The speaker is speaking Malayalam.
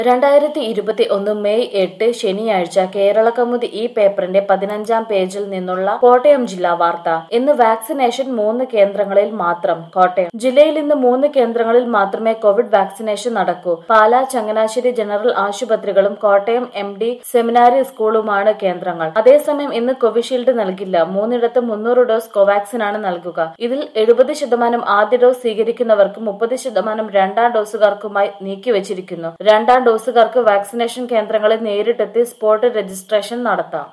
2021 മെയ് 8 ശനിയാഴ്ച കേരളകൗമുദി ഈ പേപ്പറിന്റെ 15-ാം പേജിൽ നിന്നുള്ള കോട്ടയം ജില്ലാ വാർത്ത. ഇന്ന് വാക്സിനേഷൻ 3 കേന്ദ്രങ്ങളിൽ മാത്രം. കോട്ടയം ജില്ലയിൽ ഇന്ന് 3 കേന്ദ്രങ്ങളിൽ മാത്രമേ കോവിഡ് വാക്സിനേഷൻ നടക്കൂ. പാലാ, ചങ്ങനാശ്ശേരി ജനറൽ ആശുപത്രികളും കോട്ടയം MD സെമിനാരി സ്കൂളുമാണ് കേന്ദ്രങ്ങൾ. അതേസമയം ഇന്ന് കോവിഷീൽഡ് നൽകില്ല. 3ഇടത്തും 300 ഡോസ് കോവാക്സിനാണ് നൽകുക. ഇതിൽ 70% ആദ്യ ഡോസ് സ്വീകരിക്കുന്നവർക്കും 30% രണ്ടാം ഡോസുകാർക്കുമായി നീക്കിവച്ചിരിക്കുന്നു. രണ്ടാം ഡോസുകാർക്ക് വാക്സിനേഷൻ കേന്ദ്രങ്ങളിൽ നേരിട്ടെത്തി സ്പോട്ട് രജിസ്ട്രേഷൻ നടത്താം.